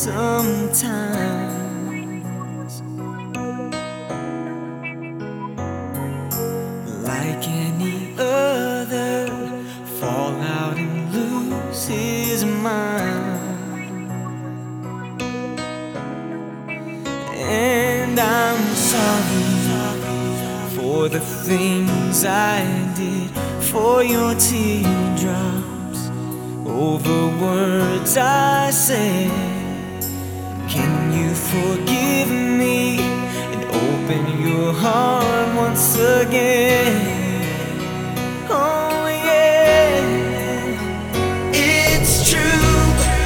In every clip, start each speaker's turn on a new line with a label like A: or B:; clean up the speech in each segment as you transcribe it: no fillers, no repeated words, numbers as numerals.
A: sometimes. Like any other, fall out and lose his mind. And I'm sorry for the things I did, for your teardrops over words I said. Can you forgive me and open your heart once again? Oh yeah, it's true,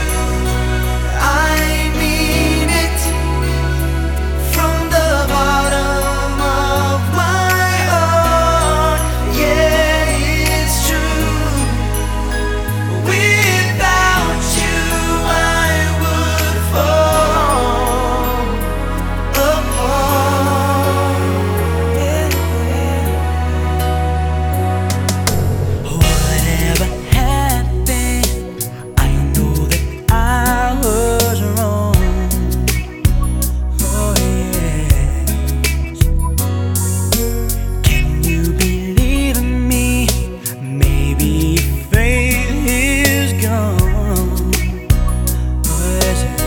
A: I mean it from the bottom of my heart. Yeah, it's true. Without you I would fall apart. Yeah. Whatever happened, I know that I was wrong. Oh yeah. Can you believe in me? Maybe faith is gone. Oh, is it?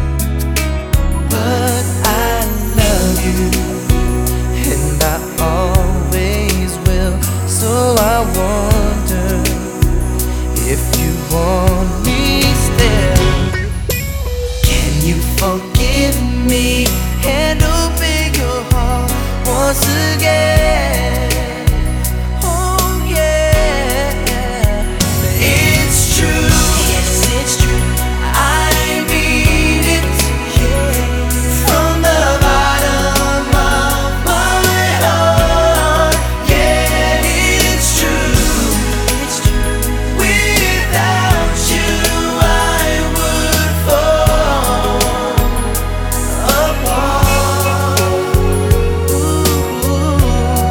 A: But I love you, and I always will. So I wonder if you want me still. Can you forgive me and open your heart once again? Oh yeah, it's true. Yes, it's true. I mean it, from the bottom of my heart. Yeah, it's true. It's true. Without you I would fall apart. Ooh.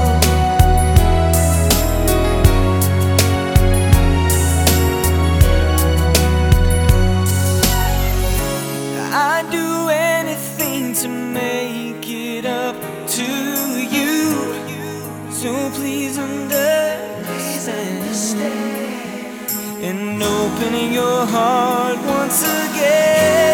A: I'd do anything to make it up to you, so please understand and open your heart once again.